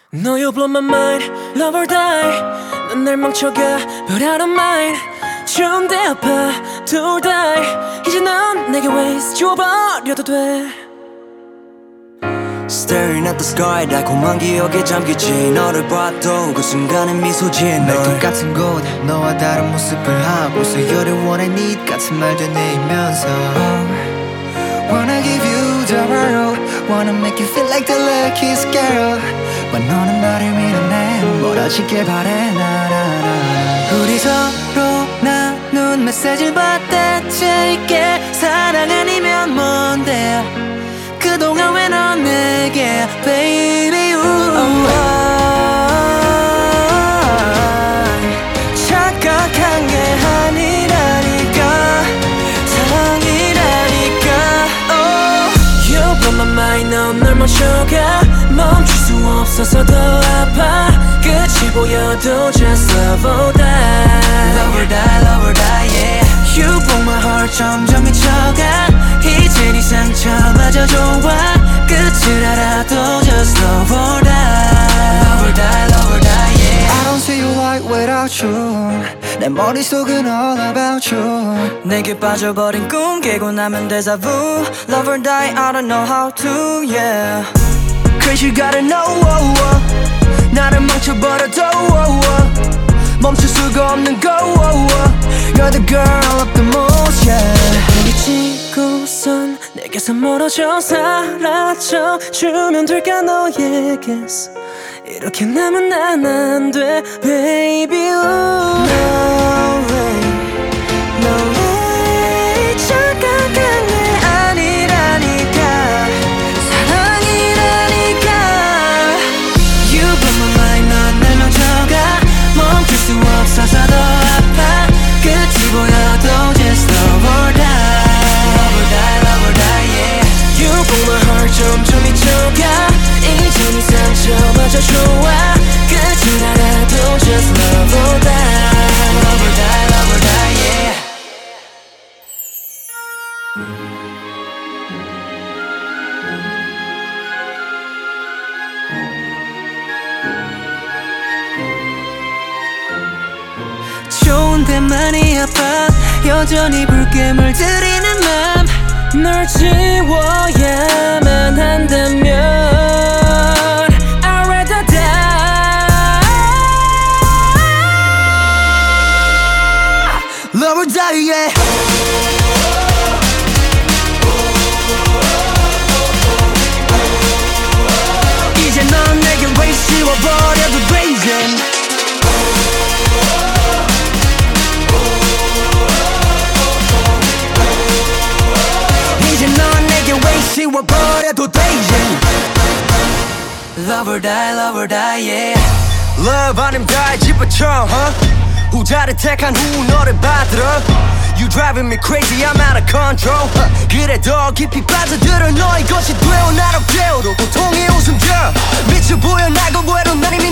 No, you blow my mind, love or die. 넌 날 멈춰가, but I don't mind. 좋은데 아파, 둘 다. 이제 넌 내게 waste 지워버려도 돼. Staring at the sky 달콤한 기억에 잠기지 너를 봐도 그 순간엔 미소 지은 널 똑같은 곳 너와 다른 모습을 하고서 You're the one I need 같은 말들 내면서 Wanna give you the world Wanna make you feel like the luckiest girl But 너는 나를 밀어내 멀어지길 바래 나나나 우리 서로 나눈 메시지를 받아칠게 사랑 아니면 뭔데 그동안 왜 넌 내게 Baby 착각한 게 아니라니까 사랑이라니까 You blow my mind, 넌 널 멈춰가. 멈출 수 없어서 더 아파. 끝이 보여도 just love or die. Love or die, love or die, yeah You broke my heart 점점 미쳐가 이제 네 상처마저 좋아 끝을 알아도 just love or die Love or die, love or die, yeah I don't see you like without you 내 머릿속은 all about you 내게 빠져버린 꿈 깨고 나면 déjà vu Love or die, I don't know how to, yeah Cause you gotta know, 나를 멈춰버려도 멈출 수가 없는 go You're the girl of the most, yeah 부딪히고선 내게서 멀어져 사라져 주면 될까 너에게서 이렇게 남은 난 안 돼 Baby ooh. No way, no way 착각한 게 아니라니까 사랑이라니까 You blow my mind 넌 날 멈춰가 멈출 수 없어서 더 아파 끝이 보여도 just love or die Love or die, love or die, yeah You broke my heart 점점 미쳐가 이제 네 상처마저 좋아 끝을 알아도 just love or die Love or die, love or die, yeah 좋은데 많이 아파 여전히 붉게 물들이는 맘 널 지워야만 한다면 I'd rather die Love or die, yeah 이제 넌 내게 왜 씌워버려도 blazing 이제 넌 내게 왜 씌워버려도 blazing Love or die, love or die, yeah Love 아님 die 집어쳐, 후자를 택한 후 너를 받들어 You driving me crazy, I'm out of control 그래 더 깊이 빠져들어 너의 것이 되어 나로 깨우러 고통이 웃음겨 미쳐 보여 날 건 외로 난 이미